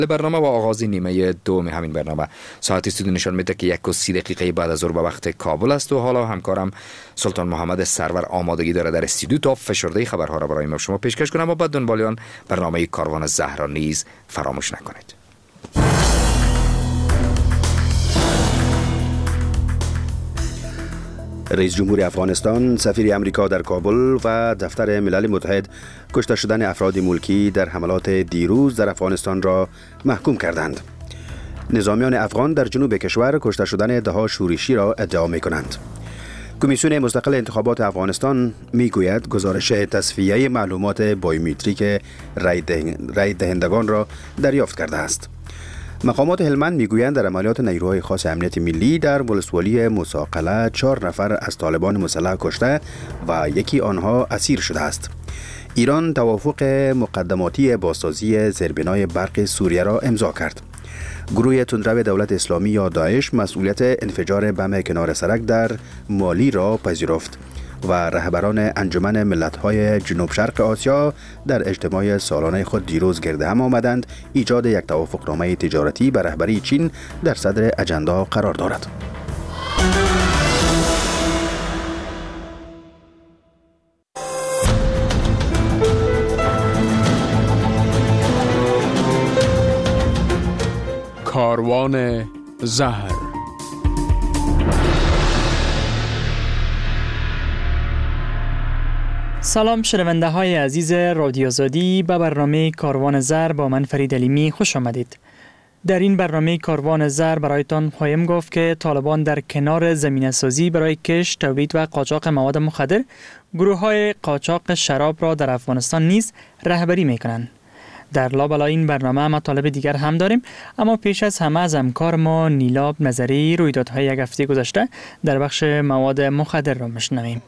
برنامه و آغاز نیمه دوم همین برنامه ساعت استودیو نشان میده که 1:30 بعد از ظهر به وقت کابل است و حالا همکارم سلطان محمد سرور آمادگی داره در استودیو تا فشرده خبرها را برای ما شما پیشکش کنم و بعد دنبال آن برنامه کاروان زهرا نیز فراموش نکنید. رئیس جمهور افغانستان، سفیر امریکا در کابل و دفتر ملل متحد کشته شدن افراد ملکی در حملات دیروز در افغانستان را محکوم کردند. نظامیان افغان در جنوب کشور کشته شدن ده‌ها شورشی را ادعا می کنند. کمیسیون مستقل انتخابات افغانستان می گوید گزارش تصفیه معلومات بایومتریک رای دهندگان را دریافت کرده است. مقامات هلمند میگویند در عملیات نیروهای خاص امنیت ملی در ولسوالی موسی-قلعه 4 نفر از طالبان مسلح کشته و یکی آنها اسیر شده است. ایران توافق مقدماتی بازسازی زیربنای برق سوریه را امضا کرد. گروه تندرو دولت اسلامی یا داعش مسئولیت انفجار بم کنار سرک در مالی را پذیرفت و رهبران انجمن ملت‌های جنوب شرق آسیا در اجتماع سالانه خود دیروز گرد هم آمدند ایجاد یک توافقنامه تجارتی به رهبری چین در صدر اجندا قرار دارد. کاروان زهر. سلام شنونده های عزیز رادیو آزادی، به برنامه کاروان زر با من فرید علیمی خوش آمدید. در این برنامه کاروان زر برایتان خواهیم گفت که طالبان در کنار زمینه سازی برای کشت، تولید و قاچاق مواد مخدر، گروه های قاچاق شراب را در افغانستان نیز رهبری می کنند. در لابلای این برنامه مطالب دیگر هم داریم، اما پیش از همه از همکار ما نیلاب نظری رویدادهای یک هفته گذشته در بخش مواد مخدر را میشنویم.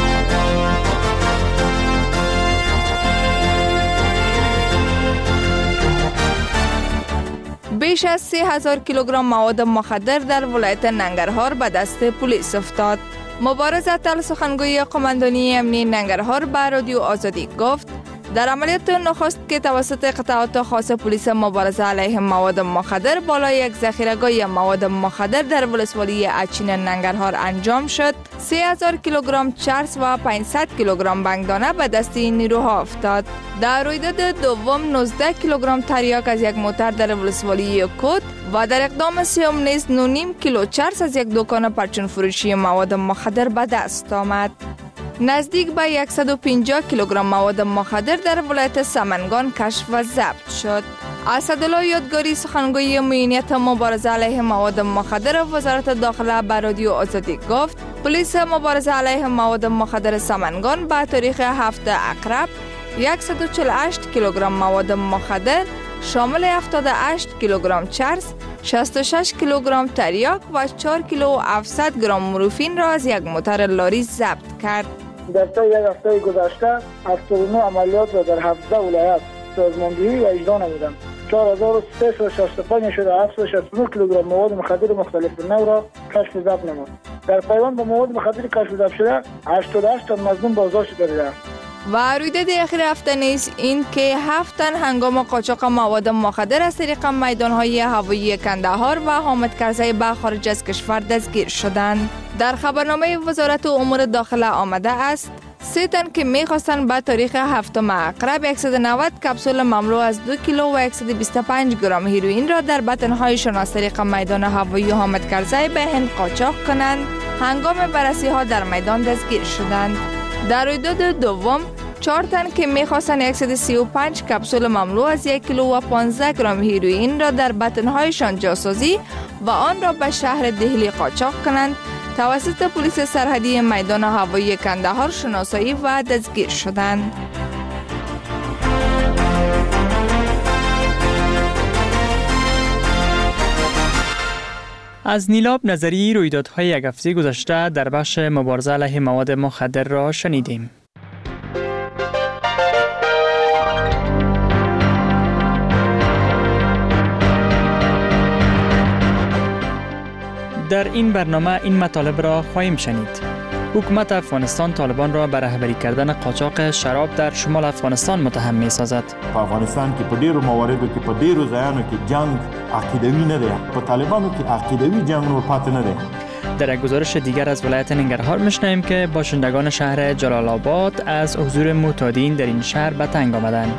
بیش از 3000 کیلوگرم مواد مخدر در ولایت ننگرهار به دست پلیس افتاد. مبارز اتل سخنگوی قماندانی امنیتی ننگرهار به رادیو آزادی گفت در عملیات نخست که توسط قطعات خاص پلیس مبارزه علیه مواد مخدر بالای یک ذخیره‌گاه مواد مخدر در ولسوالی اچین ننگرهار انجام شد، 3000 کیلوگرم چرس و 500 کیلوگرم بنگدانه به دست این نیروها افتاد. در رویداد دوم 19 کیلوگرم تریاک از یک موتر در ولسوالی کود و در اقدام سوم نیز 9.5 کیلو چرس از یک دکان پرچون فروشی مواد مخدر به دست آمد. نزدیک به 150 کیلوگرم مواد مخدر در ولایت سمنگان کشف و ضبط شد. اسدالله یادگاری سخنگوی معینیت مبارزه علیه مواد مخدر وزارت داخله به رادیو آزادی گفت پلیس مبارزه علیه مواد مخدر سمنگان به تاریخ 7 اقرب 148 کیلوگرم مواد مخدر شامل 78 کیلوگرم چرس، 66 کیلوگرم تریاک و 4 کیلو و 700 گرم مورفین را از یک موتر لاری ضبط کرد. در طی یک هفته گذشته 79 عملیات را در 17 ولایت سازماندهی و اجرا نمودند. 4365 شده 769 کیلوگرم مواد مخدر مختلف نوع را کشف و ضبط نمود. در پیوند به مواد مخدر کشف و ضبط شده 88 تن مظنون بازداشت شده. و رویداد اخیر هفته نیز این که 7 تن هنگام قاچاق مواد مخدر از طریق میدانهای هوایی کندهار و حامد کرزی به خارج از کشور دستگیر شدند. در خبرنامه وزارت امور داخله آمده است 3 تن که می‌خواستند به تاریخ 7 اقرب 190 کپسول مملو از 2 کیلو و 125 گرم هیروئین را در بطن‌هایشان از طریق میدان هوایی حامد کرزی به هند قاچاق کنند. هنگام بررسی‌ها در میدان دستگیر شدند. در رویداد دوم 4 تن که می‌خواستند 135 کپسول مملو از 1 کیلو و 15 گرم هیروئین را در بطن‌هایشان جاسازی و آن را به شهر دهلی قاچاق کنند توسط پلیس سرحدی میدان هوایی کندهار شناسایی و دستگیر شدند. از نیلاب نظری رویدادهای یک هفته گذشته در بخش مبارزه علیه مواد مخدر را شنیدیم. در این برنامه این مطالب را خواهیم شنید. حکومت افغانستان طالبان را به رهبری کردن قاچاق شراب در شمال افغانستان متهم می‌سازد. په افغانستان کې په ډیرو مواردو کې په ډیرو ځایانو کې جنگ عقیدوي نه دی. په طالبانو کې عقیدوي جنگ نور پاتې نه دی. در یک گزارش دیگر از ولایت ننگرهار میشنویم که باشندگان شهر جلال آباد از حضور معتادین در این شهر به تنگ آمدند.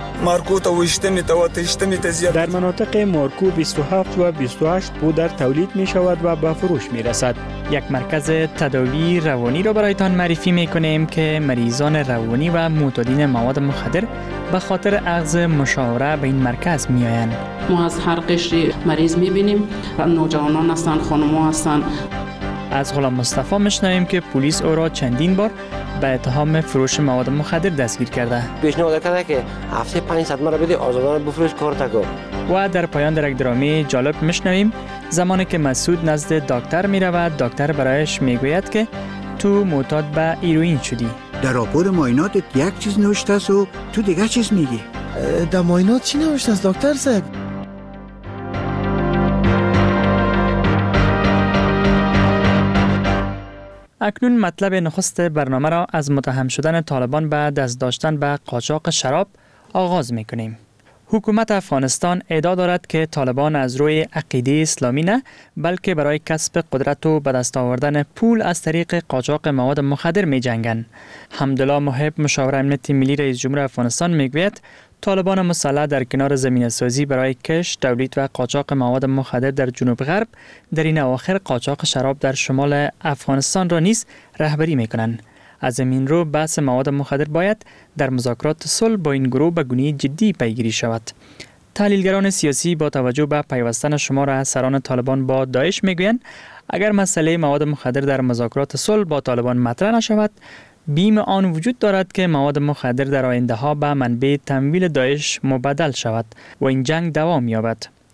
در مناطق مارکو 27 و 28 پودر تولید می شود و به فروش می رسد. یک مرکز تداوی روانی را برایتان معرفی می کنیم که مریضان روانی و معتادین مواد مخدر به خاطر اخذ مشاوره به این مرکز می آیند. ما از هر قشر مریض می بینیم، نوجوانان هستند، خانم‌ها هستند. از غلام مصطفی میشنویم که پلیس او را چندین بار به اتهام فروش مواد مخدر دستگیر کرده. پیشنهاد کرده که هفته 500 را بده آزادانه بفروش کار تکو. و در پایان در یک درامه جالب میشنویم زمانی که مسعود نزد دکتر میرود، دکتر برایش میگوید که تو معتاد به هیروئین شدی. در راپور معایناتت یک چیز نوشته است و تو دیگه چیز میگی. در معاینات چی نوشته است دکتر صاحب؟ اکنون مطلب نخست برنامه را از متهم شدن طالبان به دست داشتن به قاچاق شراب آغاز می‌کنیم. حکومت افغانستان ادعا دارد که طالبان از روی عقیده اسلامی نه بلکه برای کسب قدرت و به دست آوردن پول از طریق قاچاق مواد مخدر می‌جنگند. حمدالله محب مشاور امنیت ملی رئیس جمهور افغانستان میگوید طالبان مسلح در کنار زمینه‌سازی برای کشت، تولید و قاچاق مواد مخدر در جنوب غرب در این اواخر قاچاق شراب در شمال افغانستان را نیز رهبری می‌کنند. از این رو بحث مواد مخدر باید در مذاکرات صلح با این گروه به گونه جدی پیگیری شود. تحلیلگران سیاسی با توجه به پیوستن شمار از سران طالبان با داعش میگویند اگر مسئله مواد مخدر در مذاکرات صلح با طالبان مطرح نشود، بیم آن وجود دارد که مواد مخدر در آینده ها به منبع تمویل داعش مبدل شود و این جنگ دوام یابد.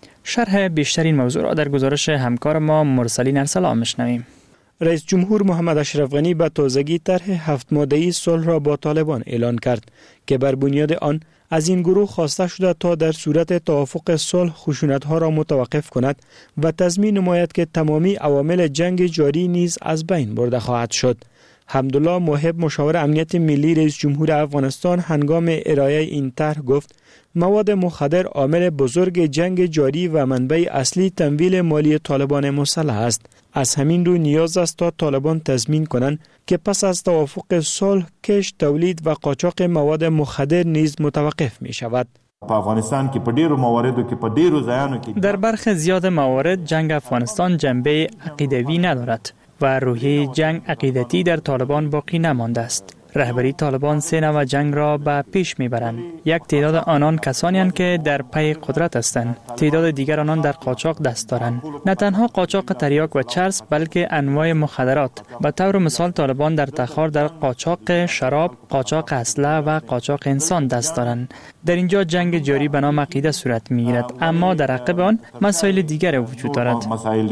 شرح بیشتر این موضوع را در گزارش همکار ما مرسلین ارسلان میشنویم. رئیس جمهور محمد اشرف غنی به تازگی طرح 7 ماده‌ای صلح را با طالبان اعلان کرد که بر بنیاد آن از این گروه خواسته شده تا در صورت توافق صلح خشونت‌ها را متوقف کند و تضمین نماید که تمامی عوامل جنگ جاری نیز از بین برده خواهد شد. حمدالله محب مشاور امنیت ملی رئیس جمهور افغانستان هنگام ارائه این طرح گفت مواد مخدر عامل بزرگ جنگ جاری و منبع اصلی تمویل مالی طالبان مسلح است. از همین رو نیاز است تا طالبان تضمین کنند که پس از توافق صلح کشت، تولید و قاچاق مواد مخدر نیز متوقف می شود. په افغانستان کې په ډیرو مواردو کې په ډیرو ځایانو کې در برخی زیاد موارد جنگ افغانستان جنبه عقیدوی ندارد و روحیه جنگ عقیدتی در طالبان باقی نمانده است. رهبری طالبان سه نوع جنگ را به پیش میبرند. یک تعداد آنان کسانی هستند که در پی قدرت هستند، تعداد دیگر آنان در قاچاق دست دارند. نه تنها قاچاق تریاک و چرس بلکه انواع مخدرات. به طور مثال طالبان در تخار در قاچاق شراب، قاچاق اسلحه و قاچاق انسان دست دارند. در اینجا جنگ جاری به نام عقیده صورت میگیرد، اما در عقب آن مسائل دیگر وجود دارد.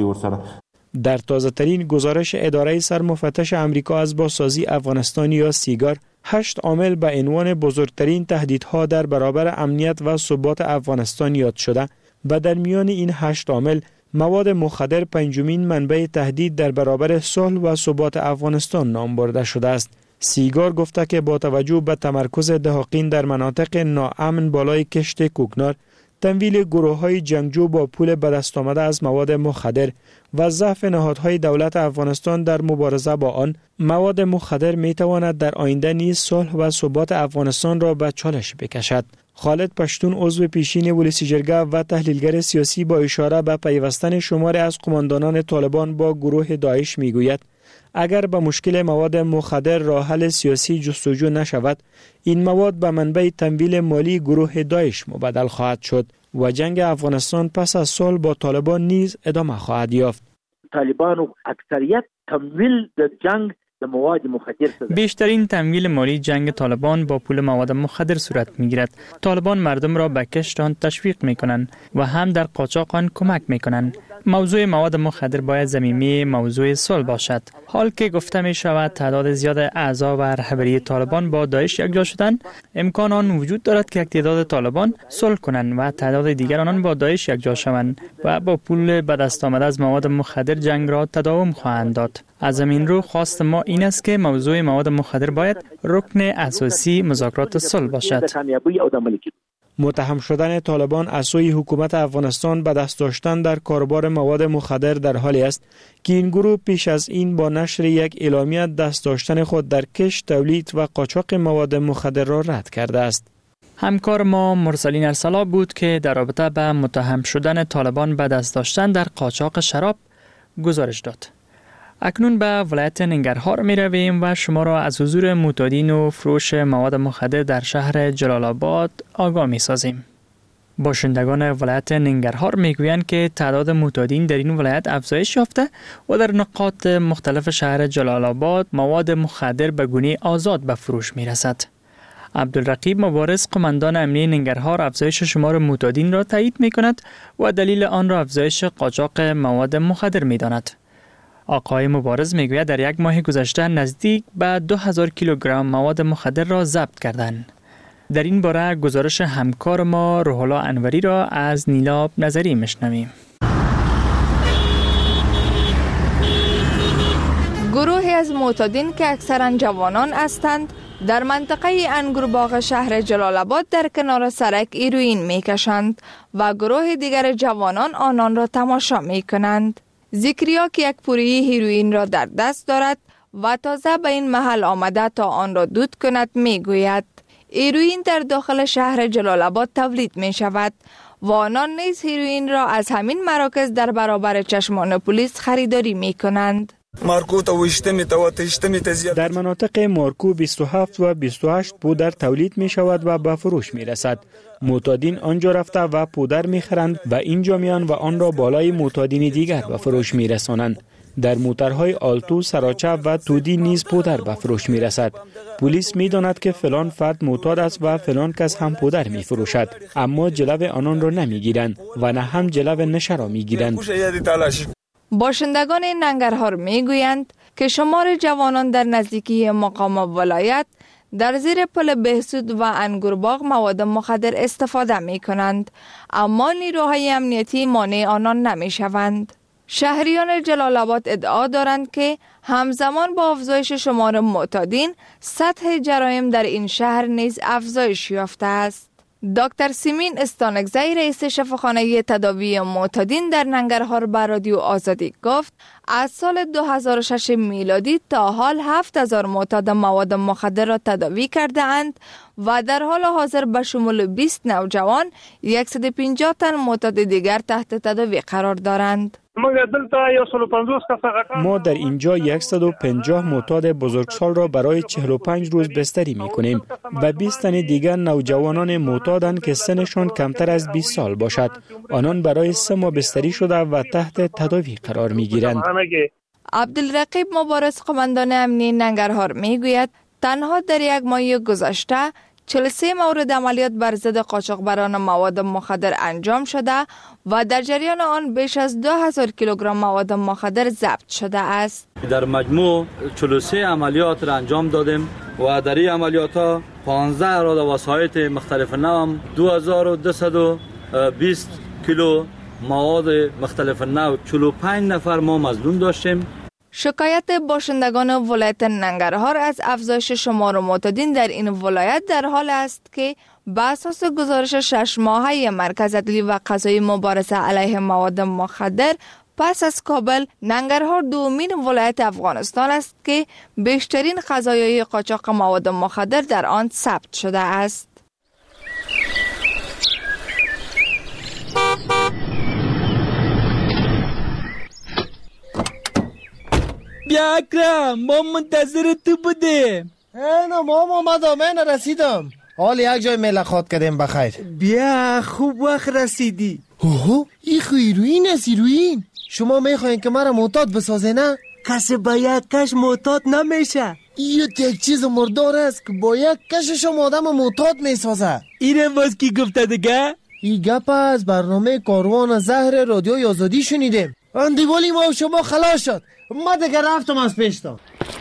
در تازه ترین گزارش اداره سرمفتش امریکا از بازسازی افغانستان یا سیگار 8 عامل به عنوان بزرگترین تهدیدها در برابر امنیت و ثبات افغانستان یاد شده و در میان این 8 عامل مواد مخدر پنجمین منبع تهدید در برابر صلح و ثبات افغانستان نام برده شده است. سیگار گفته که با توجه به تمرکز دهاقین در مناطق ناامن بالای کشت کوکنار، تمویل گروه‌های جنگجو با پول به دست آمده از مواد مخدر و ضعف نهادهای دولت افغانستان در مبارزه با آن، مواد مخدر می‌تواند در آینده نیز صلح و ثبات افغانستان را به چالش بکشد. خالد پشتون عضو پیشین ولسی جرگه و تحلیلگر سیاسی با اشاره به پیوستن شماری از قماندانان طالبان با گروه داعش میگوید اگر به مشکل مواد مخدر راه حل سیاسی جستجو نشود، این مواد به منبع تمویل مالی گروه داعش مبدل خواهد شد و جنگ افغانستان پس از صلح با طالبان نیز ادامه خواهد یافت. طالبان و اکثریت تمویل د جنگ د مواد مخدر شده. بیشترین تمویل مالی جنگ طالبان با پول مواد مخدر صورت میگیرد. طالبان مردم را به کشت آن تشویق میکنند و هم در قاچاق آن کمک میکنند. موضوع مواد مخدر باید ضمیمی موضوع صلح باشد. حال که گفته می شود تعداد زیاد اعضا و رهبری طالبان با داعش یکجا شدند، امکان آن وجود دارد که تعداد طالبان صلح کنند و تعداد دیگر آنان با داعش یکجا شوند و با پول به دست آمده از مواد مخدر جنگ را تداوم خواهند داد. از همین رو خواست ما این است که موضوع مواد مخدر باید رکن اساسی مذاکرات صلح باشد. متهم شدن طالبان از سوی حکومت افغانستان به دست داشتن در کاروبار مواد مخدر در حالی است که این گروه پیش از این با نشر یک اعلامیه دست داشتن خود در کشت، تولید و قاچاق مواد مخدر را رد کرده است. همکار ما مرسلین ارسلا بود که در رابطه به متهم شدن طالبان به دست داشتن در قاچاق شراب گزارش داد. اکنون به ولایت ننگرهار می رویم و شما را از حضور معتادین و فروش مواد مخدر در شهر جلال آباد آگاه می سازیم. باشندگان ولایت ننگرهار می گویند که تعداد معتادین در این ولایت افزایش یافته و در نقاط مختلف شهر جلال آباد مواد مخدر به گونه آزاد به فروش می رسد. عبدالرقیب مبارز قماندان امنیه ننگرهار افزایش شمار معتادین را تایید می کند و دلیل آن را افزایش قاچاق مواد مخدر می داند. آقای مبارز میگوید در یک ماه گذشته نزدیک به 2000 کیلوگرم مواد مخدر را ضبط کردند. در این باره گزارش همکار ما روح‌الله انوری را از نیلاب نظری میشنویم. گروهی از معتادین که اکثرا جوانان هستند در منطقه انگورباغ شهر جلال آباد در کنار سرک هیروئین میکشند و گروه دیگر جوانان آنان را تماشا میکنند. ذکریا که یک پوری هیروئین را در دست دارد و تازه به این محل آمده تا آن را دود کند میگوید هیروئین در داخل شهر جلال آباد تولید می شود و آنان نیز هیروئین را از همین مراکز در برابر چشمان پلیس خریداری می کنند. در مناطق مارکو 27 و 28 پودر تولید می شود و به فروش می رسد. معتادین آنجا رفته و پودر می خرند و اینجا میان و آن را بالای معتادین دیگر به فروش می رسانند. در موترهای آلتو، سراچه و تودی نیز پودر به فروش می رسد. پلیس می داند که فلان فرد معتاد است و فلان کس هم پودر می فروشد، اما جلو آنان را نمی گیرند و نه هم جلو نشه را می گیرند. باشندگان ننگرهار می گویند که شمار جوانان در نزدیکی مقام ولایت در زیر پل بهسود و انگورباغ مواد مخدر استفاده می کنند، اما نیروهای امنیتی مانع آنان نمی شوند. شهریان جلال آباد ادعا دارند که همزمان با افزایش شمار معتادین، سطح جرایم در این شهر نیز افزایش یافته است. دکتر سیمین استانکزی رئیس شفاخانه تداوی معتادین در ننگرهار به رادیو آزادی گفت از سال 2006 میلادی تا حال 7000 معتاد مواد مخدر را تداوی کرده اند و در حال حاضر به شمول 20 نوجوان 150 تن معتاد دیگر تحت تداوی قرار دارند. ما در اینجا 150 معتاد بزرگسال را برای 45 روز بستری می کنیم و 20 تن دیگر نوجوانان معتادند که سنشان کمتر از 20 سال باشد. آنان برای 3 ماه بستری شده و تحت تداوی قرار می گیرند. عبدالرقیب مبارز قماندان امنیه ننگرهار می گوید تنها در یک ماه گذشته 43 مورد عملیات بر ضد قاچاقبران مواد مخدر انجام شده و در جریان آن بیش از 2000 کیلوگرم مواد مخدر ضبط شده است. در مجموع 43 عملیات را انجام دادیم و در این عملیات ها 15 اراده وسایط مختلف نوع 2220 کیلو مواد مختلف نوع 45 نفر ما مظنون داشتیم. شکایت باشندگان ولایت ننگرهار از افزایش شمار معتادین در این ولایت در حال است که بر اساس گزارش 6 ماهه مرکز عدلی و قضایی مبارزه علیه مواد مخدر پس از کابل، ننگرهار دومین ولایت افغانستان است که بیشترین قضایای قاچاق مواد مخدر در آن ثبت شده است. بیا اکرم، ما منتظر تو بودیم. نه ماما اومدم، من رسیدم. حال یک جای ملاقات کردیم بخیر. بیا خوب وقت رسیدی. اوه این خو هیروئین است. هیروئین شما میخواین که مرا معتاد بسازه نه؟ کسی با یک کش معتاد نمیشه. این یک چیز مردار است که با یک کشش آدم معتاد میسازه. اینه باز کی گفته دیگه؟ این گپ از برنامه کاروان زهر رادیوی آزادی شنیدیم. اندیوالی ما و شما خلاص شد. ما دیگه رفتم از پیشتان.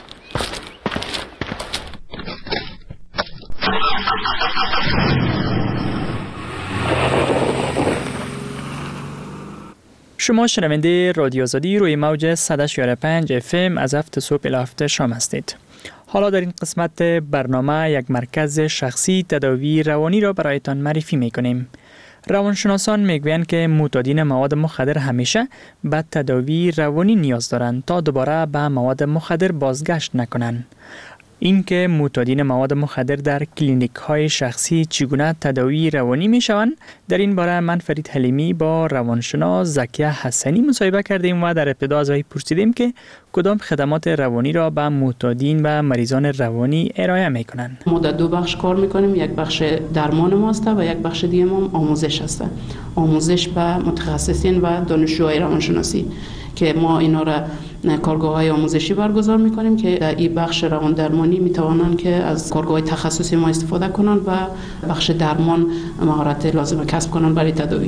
شما شنونده رادیو آزادی روی موج 100.5 FM از هفت صبح الی هفت شام هستید. حالا در این قسمت برنامه یک مرکز شخصی تداوی روانی را برایتان معرفی میکنیم. روانشناسان میگویند که معتادین مواد مخدر همیشه به تداوی روانی نیاز دارند تا دوباره به مواد مخدر بازگشت نکنند. اینکه معتادین مواد مخدر در کلینیک های شخصی چگونه تداوی روانی می شوند، در این باره من فرید حلیمی با روانشناس زکیه حسنی مصاحبه کردیم و در ابتدا از وی پرسیدیم که کدام خدمات روانی را به معتادین و مریضان روانی ارائه می کنند. ما در دو بخش کار میکنیم، یک بخش درمان ما است و یک بخش دیگه ما آموزش است. آموزش به متخصصین و دانشجوهای روانشناسی که ما اینا را کارگاه‌های آموزشی برگزار می‌کنیم که در این بخش روان درمانی می‌توانند که از کارگاه‌های تخصصی ما استفاده کنند و بخش درمان مهارت لازم کسب کنند برای تداوی.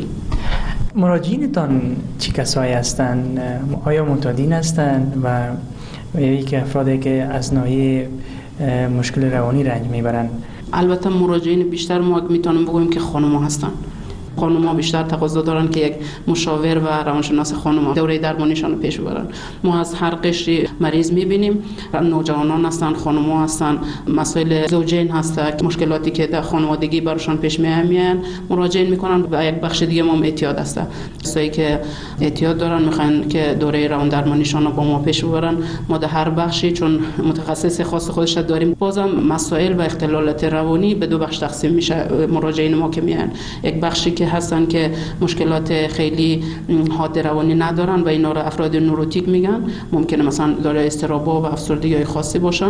مراجعینتان چه کسایی هستند؟ آیا معتادین هستند و یک افرادی که از ناحیه مشکل روانی رنج میبرند؟ البته مراجعین بیشتر ما میتونیم بگوییم که خانم‌ها هستند. خانم‌ها بیشتر تقاضا دارن که یک مشاور و روانشناس خانم‌ها دوره درمانیشان رو پیش ببرن. ما از هر قشری مریض می‌بینیم، نوجوانان هستن، خانم‌ها هستن، مسائل زوجین هست، مشکلاتی که در خانوادگی براشون پیش میاد مراجعه میکنن و یک بخش دیگه ما اعتیاد هست. کسایی که اعتیاد دارن میخوان که دوره روان درمانیشان رو با ما پیش ببرن. ما در هر بخشی چون متخصص خاص خودش داریم، بازم مسائل و اختلالات روانی به دو بخش تقسیم میشه. مراجعین ما که میان یک بخشی که هستن که مشکلات خیلی حاد روانی ندارن و اینا رو افراد نوروتیک میگن، ممکنه مثلا دارای اضطراب‌ها و افسردگی خاصی باشن،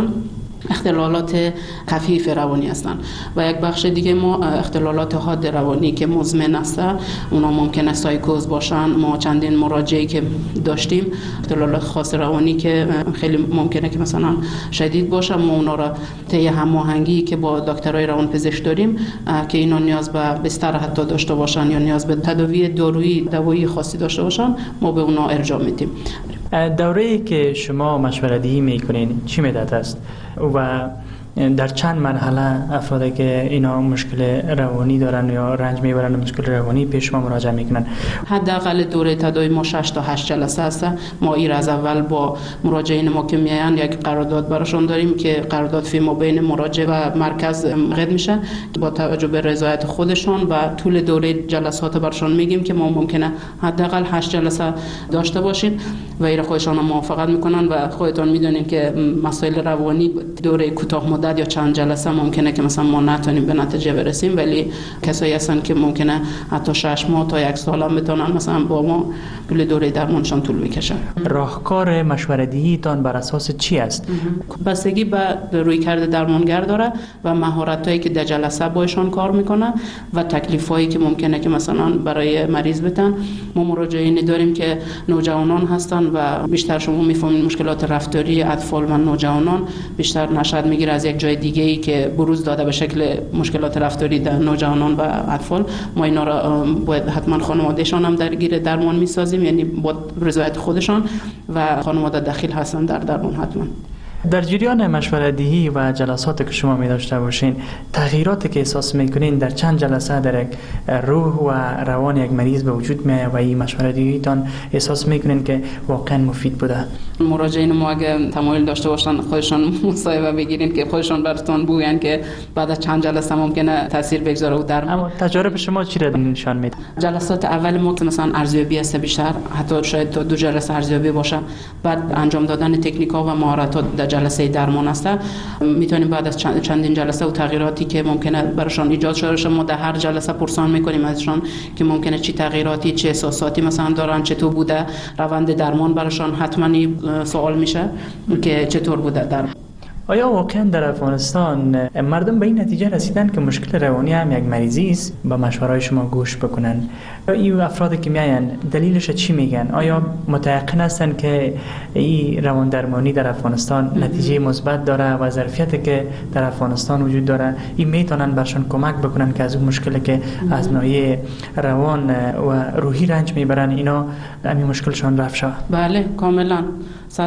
اختلالات خفیف روانی هستند. و یک بخش دیگه ما اختلالات حاد روانی که مزمن است، اونا ممکنه سایکوز باشن. ما چندین مراجعه که داشتیم اختلالات خاص روانی که خیلی ممکنه که مثلا شدید باشه، ما اونا را طی هماهنگی که با دکترای روانپزشک داریم که اینا نیاز به بستر حتی داشته باشن یا نیاز به تداوی دارویی خاصی داشته باشن، ما به اونا ارجاع میدیم. دوره‌ای که شما مشورت دهی میکنین چی مدت است و در چند مرحله افرادی که اینا مشکل روانی دارن یا رنج میبرن مشکل روانی پیش ما مراجعه میکنن؟ حداقل دوره تداوی ما 6 تا 8 جلسه است. ما این از اول با مراجعین ما که میان یک قرارداد براشون داریم که قرارداد فیما بین مراجع و مرکز قید میشه با توجه به رضایت خودشون و طول دوره جلسات براشون میگیم که ما ممکنه حداقل 8 جلسه داشته باشیم و این خودشون موافقت میکنن و خودتون میدونین که مسائل روانی دوره کوتاه مدت یا چند جلسه ممکنه که مثلا ما نتونیم به نتیجه برسیم، ولی کسایی هستن که ممکنه حتی 6 ماه تا 1 سال هم بتونن مثلا با ما کل دوره درمانشان طول بکشه. راهکار مشورتیتان بر اساس چی است؟ بستگی به رویکرد درمانگر داره و مهارتایی که در جلسه باشون کار میکنه و تکلیفایی که ممکنه که مثلا برای مریض بتن. ما مراجعین داریم که نوجوانان هستن و بیشتر شما میفهمید مشکلات رفتاری اطفال و نوجوانان بیشتر نشأت میگیره از یک جای دیگه ای که بروز داده به شکل مشکلات رفتاری در نوجوانان و اطفال. ما اینا را باید حتما خانوادهشان هم درگیر درمان میسازیم، یعنی با رضایت خودشان و خانواده داخل هستن در درمان حتما. در جریان مشورت‌دهی و جلسات که شما می داشته باشین، تغییراتی که احساس میکنین در چند جلسه در یک روح و روان یک مریض به وجود میاد و این مشورت‌دهیتان احساس میکنین که واقعا مفید بوده؟ مراجعین ما اگه تمایل داشته باشن خودشان مصاحبه بگیرین که خودشان براتون بگن که بعد از چند جلسه ممکنه تاثیر بگذاره. در اما تجربه شما چی را نشان میده؟ جلسات اول ما که مثلا ارزیابی است، بیشتر حتی شاید تا 2 جلسه ارزیابی باشه، بعد انجام دادن تکنیک‌ها و مهارت‌ها در جلسه درمان است. میتونیم بعد از چندین جلسه و تغییراتی که ممکنه براشون ایجاد شده باشه، ما در هر جلسه پرسان میکنیم ازشون که ممکنه چی تغییراتی، چه احساساتی مثلا دارن، چطور بوده روند درمان براشون. حتما سوال میشه که چطور بوده درمان. آیا واقعا در افغانستان مردم به این نتیجه رسیدن که مشکل روانی هم یک مریضی است؟ به مشوره‌های شما گوش بکنن. این افرادی که میاین دلیلش چی میگن؟ آیا متيقن هستن که این روان درمانی در افغانستان نتیجه مثبت داره و ظرفیتی که در افغانستان وجود داره این میتونن برشان کمک بکنن که از اون مشکلی که از ناحیه روان و روحی رنج میبرن اینا همین مشکلشان رفع شود؟ بله کاملا 100%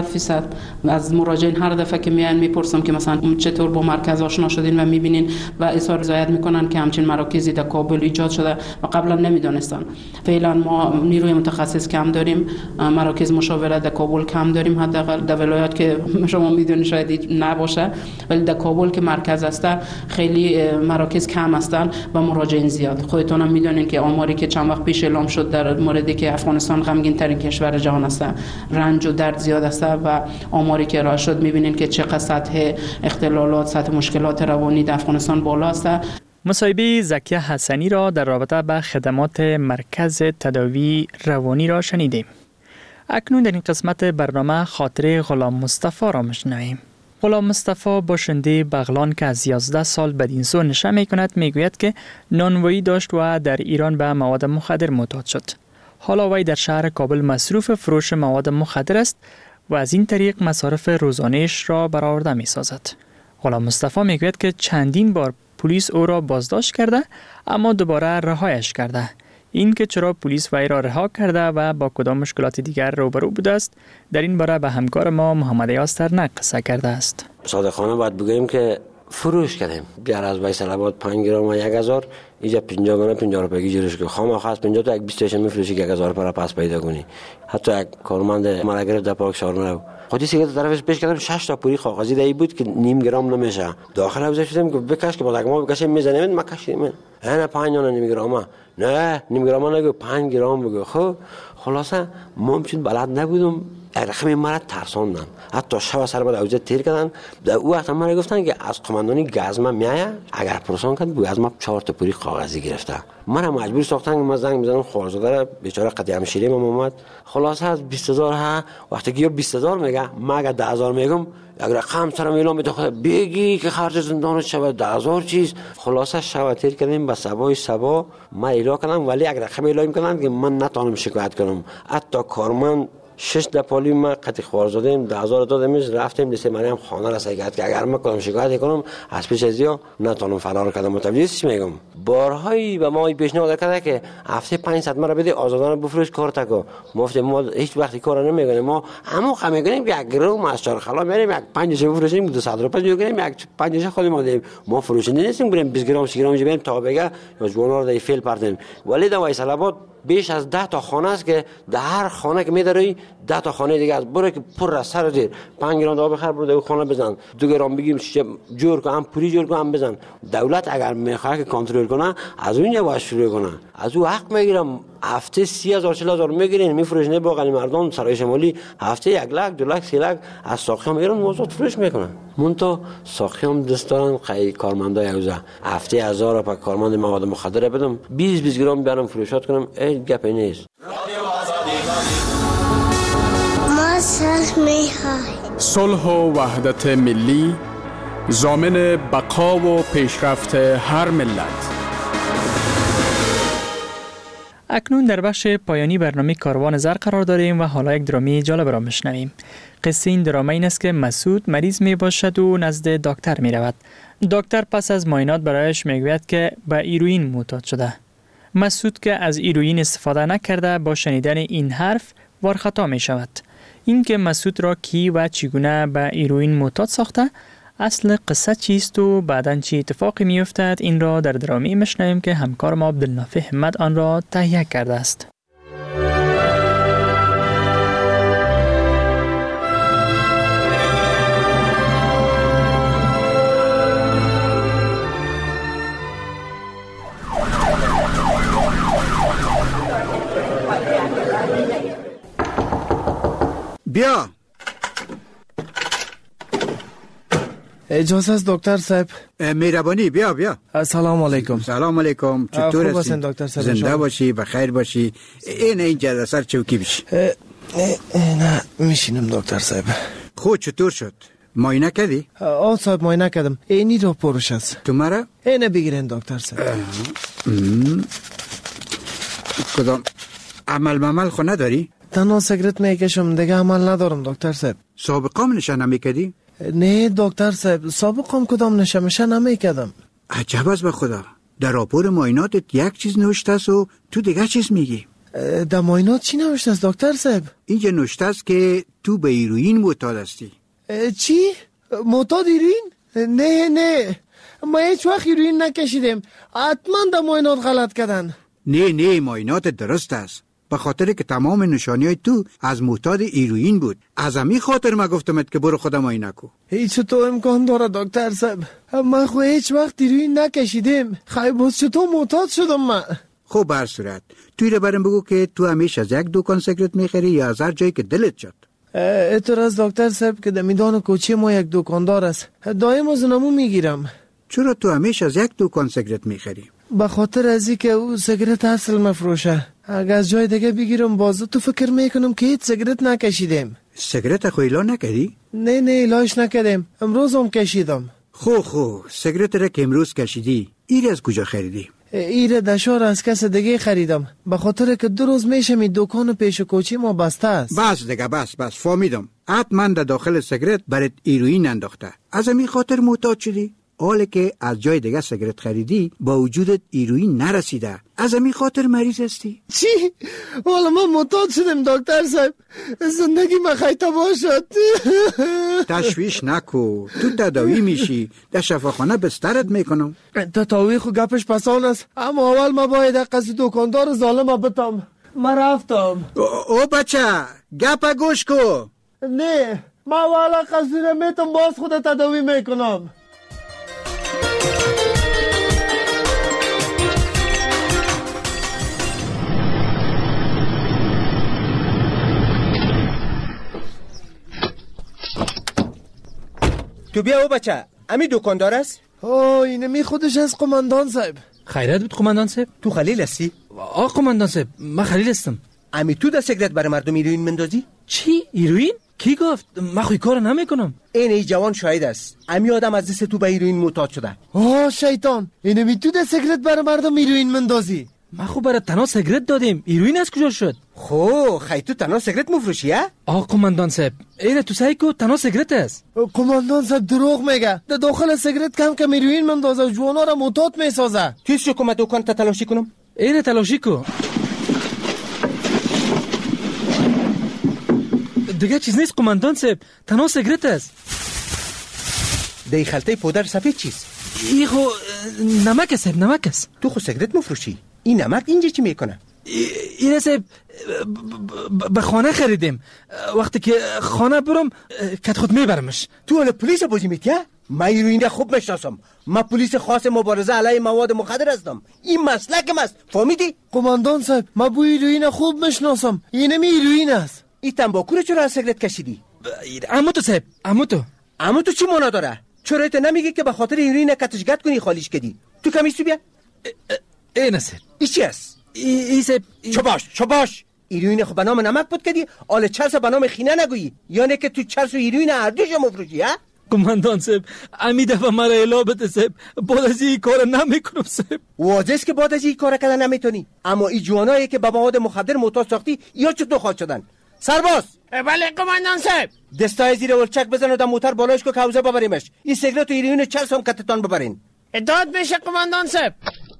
از مراجعین هر دفعه که میان میپرسم که مثلا چطور با مرکز آشنا شدین و میبینین و اظهار رضایت میکنن که همچین مراکزی در کابل ایجاد شده و قبلا نمیدونستن. فعلا ما نیروی متخصص کم داریم، مراکز مشاوره در کابل کم داریم، حداقل در ولایات که شما میدونید شاید نباشه، ولی در کابل که مرکز است خیلی مراکز کم هستن و مراجعین زیاد. خودتون هم میدونین که آماری که چند وقت پیش اعلام شد در موردی که افغانستان غمگین ترین کشور جهان است، رنج و درد زیاد است و آماری که ارائه شد میبینین که چقدر سطح اختلالات، سطح مشکلات روانی در افغانستان بالا است. مصاحبه زکیه حسنی را در رابطه با خدمات مرکز تداوی روانی را شنیدیم. اکنون در این قسمت برنامه خاطره غلام مصطفی را میشنویم. غلام مصطفی باشنده بغلان که از 11 سال بدین سو نشه میکند میگوید که نانوایی داشت و در ایران به مواد مخدر معتاد شد. حالا وی در شهر کابل مصروف فروش مواد مخدر است و از این طریق مصارف روزانه‌اش را برآورده می‌سازد. غلام مصطفی میگوید که چندین بار پلیس او را بازداشت کرده اما دوباره رهایش کرده. این که چرا پلیس وی را رها کرده و با کدام مشکلات دیگر روبرو بوده است در این باره به همکار ما محمد یاستر قصه کرده است. صادقانه باید بگوییم که فروش کردیم. بیار از ویسل آباد 5 گرم و 1000 اینجا 50 گرم 50 روپیه جورش که خام خاص 50 تا یک 20 تاشم میفروشی که 1000 پر پاس پیدا کنی. حتی یک کارمند مرا گرفت در پارک شارمرو خودی سیگار طرفش پیش کردم 6 تا پوری کاغذی دایی بود که نیم گرم نمیشه. داخل اوزش شدم که بکش که با دگمه بکشم میزنم ما کشیدم. نه 5 یا نیم گرم نه نیم گرم نگو 5 گرم بگو. خب خلاصه ممکن بلد نبودم رقم مرا ترساندن. حتی شب سر بعد اوجه تیر کردن. در او وقت مرا گفتن که از قماندانی گازما میایه اگر پرسان کرد بگو از ما 4 تا پوری کاغذی گرفته. مرا مجبور ساختن که من زنگ بزنم خالزاده بیچاره قدی همشیری اومد. خلاصه از 20000 ها وقتی که 20000 میگه ما اگر 10000 میگم اگر رقم سرم اعلام میده خود بگی که خرج زندان شود 10000 چیز. خلاصه شب تیر کردیم با صبا ما اعلام کردم ولی اگر رقم اعلام کردن که من نتونم شکایت کنم. حتی کارمند 6 دپالی ما قطع خوار زدیم 10000 دادمش رفتیم دست مریم خانه را سیگات که اگر من کنم شکایت کنم از پیش ازیا نتونم فرار کردم. متوجهش میگم بارهایی به ما پیشنهاد کرده که هفته 500 مرا بده آزادانه بفروش کار تکو. مفت ما هیچ وقتی کار نمیکنیم. ما همون خم میکنیم که یک گرم از چارخلا میریم یک 5 بفروشیم 200 روپیه میگیریم یک 5 خودی ما دیم. ما فروشنده نیستیم بریم 20 گرم 30 گرم بریم تا بگه یا جوانار دای فیل پردیم. ولی در ویسل آباد بیش از 10 تا خانه است که در هر خانه که میداری 10 تا خانه دیگه است. برو که پر از سر زیر 5 گرم دو بخر برو در خانه بزن 2 گرم بگیم جور کن هم پوری جور کن بزن. دولت اگر میخواد که کنترل کنه از اونجا باید شروع کنه. از او حق میگیرم هفته 30000 4000 میگیرین میفروشن باقی مردم سرای شمالی هفته 1 لک 2 لک 3 لک از ساقی میگیرن موضوع فروش میکنن. مونتا ساقی هم دست دارن خیلی کارمندای اوزا هفته 1000 تا کارمند مواد مخدر بدم 20 گرم بیارم فروشات کنم ای گپ نیست. ما صلح و وحدت ملی ضامن بقا و پیشرفت هر ملت. اکنون در بخش پایانی برنامه کاروان زر قرار داریم و حالا یک درامی جالب را میشنویم. قصه این دراما این است که مسعود مریض می باشد و نزد دکتر می رود. دکتر پس از معاینات برایش میگوید که به ایروئین معتاد شده. مسعود که از ایروئین استفاده نکرده با شنیدن این حرف وارخطا می شود. این که مسعود را کی و چگونه به ایروئین معتاد ساخته، اصل قصه چیست و بعداً چی اتفاقی می افتد، این را در درامی میشنویم که همکار ما عبدالنافع حمد آن را تهیه کرده است. بیا. اجازه است دکتر صاحب؟ مهربانی بیا. سلام علیکم. سلام علیکم. چطور هستی؟ خوب هستین دکتر صاحب؟ زنده باشی بخیر باشی. اینجا سر چوکی بشی. نه میشینم دکتر صاحب. خود چطور شد؟ معاینه کردی؟ صاحب معاینه کردم. اینی را پرش است. تو مرا؟ اینه بگیرین دکتر صاحب. کدام عمل خو نداری؟ تنها سیگرت میکشم، دیگه عمل ندارم دکتر صاحب. سابقام نشانه میکردی؟ نه دکتر صاحب، سابقام کدام نشه نمیکردم. عجب است به خدا. در راپور معایناتت یک چیز نوشته است و تو دیگه چیز میگی. در معاینات چی نوشته است دکتر صاحب؟ اینجا نوشته است که تو به هیروئین معتاد هستی. چی؟ معتاد هیروئین؟ نه ما هیچ وقت هیروئین نکشیدیم. حتما در معاینات غلط کردن. نه معاینات درست است، به خاطر که تمام نشانی‌های تو از معتاد هیروئین بود. از همین خاطر ما گفتمت که برو خودت معاینه کو. هیچ تو امکان داره دکتر صاحب؟ من خو هیچ وقت هیروئین نکشیدیم. خیلی باز چطور معتاد شدم من؟ خب بر صورت توی رو برم بگو که تو همیشه از یک دکان سیگرت میخری یا از هر جایی که دلت شد؟ اعتراض دکتر صاحب که در میدان کوچه ما یک دکاندار است، دایم از نمو میگیرم. چرا تو همیشه از یک دکان سیگرت میخری؟ به خاطر ازی که او سیگرت اصل مفروشه. اگه از جای دیگه بگیرم بازو تو فکر میکنم که هیچ سیگرت نکشیدیم. سیگرت خو ایلا نکردی؟ نه ایلاش نکردیم، امروز هم کشیدم. خو سیگرت را که امروز کشیدی ایره از کجا خریدی؟ ایره دشار از کس دیگه خریدم، به خاطر که 2 روز میشه می دکان پیش کوچی ما بسته است. بس دیگه بس فهمیدم. حتما در داخل سیگرت برات هیروئین انداخته، از همین خاطر معتاد شدی. حالا که از جای دیگه سیگرت خریدی با وجودت هیروئین نرسیده، از همین خاطر مریض هستی. چی؟ حالا من معتاد شدم دکتر صاحب، زندگی من خیلی تباه شد. تشویش نکو، تو تداوی میشی، در شفاخانه بسترت میکنم. تداوی خو گپش پسان است، اما اول ما باید قصد دکاندار ظالم بتم. من رفتم. او بچه گپ گوش کو. نه ما اول قصد نمیتم، باز خود تداوی میکنم. تو بیا او بچه، امی دکاندار است؟ اینمی خودش از قماندان صاحب. خیرت بود قماندان صاحب. تو خلیل هستی؟ قماندان صاحب من خلیل هستم. امی تو در سیگرت برای مردم هیروئین مندازی؟ چی؟ هیروئین؟ کی گفت؟ من خوی کار نمیکنم. این جوان شاهد است. امی آدم از دست تو به هیروئین معتاد شده. شیطان، اینمی تو در سیگرت برای مردم هیروئین مندازی؟ ما خو برای تنها سیگرت دادیم، هیروئین از کجا شد؟ خیلی تو تنها سیگرت مفروشی ها؟ قماندان صاحب اینه تو سعی کو تنها سیگرت است. قماندان صاحب دروغ میگه. در داخل سیگرت کم هیروئین مندازه و جوانا را معتاد میسازه. توی شو کم دکان تا تلاشی کنم؟ اینه تلاشی کو. دیگه چیز نیست قماندان صاحب، تنها سیگرت است. دی خلطه پودر سفید چیست؟ ای خو نمک است، نمک است. تو خو سیگرت مفروشی، این نمک اینجا چی میکنه؟ این صاحب به خانه خریدیم، وقتی که خانه برم کت خود میبرمش. تو حالا پلیس بازی میتیه؟ من هیروئین خوب میشناسم، من پلیس خاص مبارزه علیه مواد مخدر هستم، این مسلکم است، فهمیدی؟ قماندان صاحب من بوی هیروئین خوب میشناسم، اینمی هیروئین است. این تنباکو رو چرا از سیگرت کشیدی؟ عمو تو صاحب، عمو تو چی معنا داره؟ چرا ایت نمیگی که به خاطر هیروئین کتشگت کنی خالیش کردی؟ تو کمیش تو بیا. این صاحب این چی است؟ این صاحب چه باش هیروئین خو به نام نمک بود کردی، آل چرس به نام خینه نگویی، یعنی که تو چرس و هیروئین هر دوش مفروشی ها؟ قماندان صاحب امی دفعه مرا الا بده صاحب، بعد از این کار نمیکنم صاحب. واضح است که بعد از این کار کردن نمیتونی، اما این جوانایی که به مواد مخدر معتاد ساختی یا چطور خواهد شدن؟ سرباز. بله قماندان صاحب. دستای زیر ولچک بزن و در موتر بالایش کو حوزه ببریمش، این سیگرت و هیروئین چرس هم کتتان ببرین. اطاعت میشه قماندان صاحب.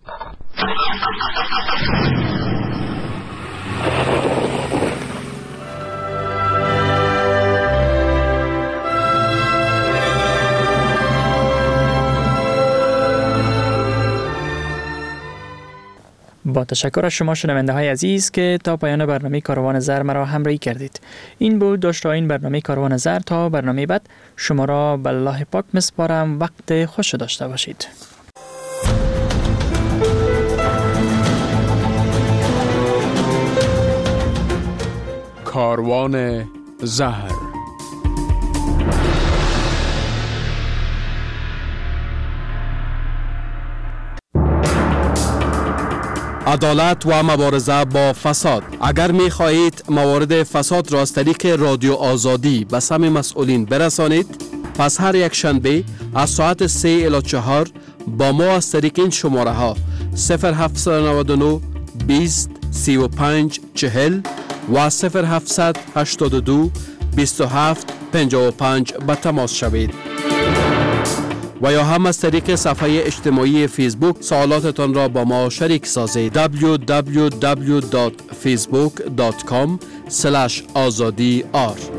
با تشکر از شما شنونده های عزیز که تا پایان برنامه کاروان زر مرا همراهی کردید. این بود داشته این برنامه کاروان زر. تا برنامه بعد شما را به الله پاک میسپارم. وقت خوش داشته باشید. کاروان زهر. عدالت و مبارزه با فساد. اگر می خواهید موارد فساد را از طریق رادیو آزادی به سمع مسئولین برسانید، پس هر یک شنبه از ساعت 3 الی 4 با ما از طریق این شماره ها 0799 20 35 40 و 0782 27 55 به تماس شوید. و یا هم از طریق صفحه اجتماعی فیسبوک سوالاتتان را با ما شریک سازید. www.facebook.com/azadi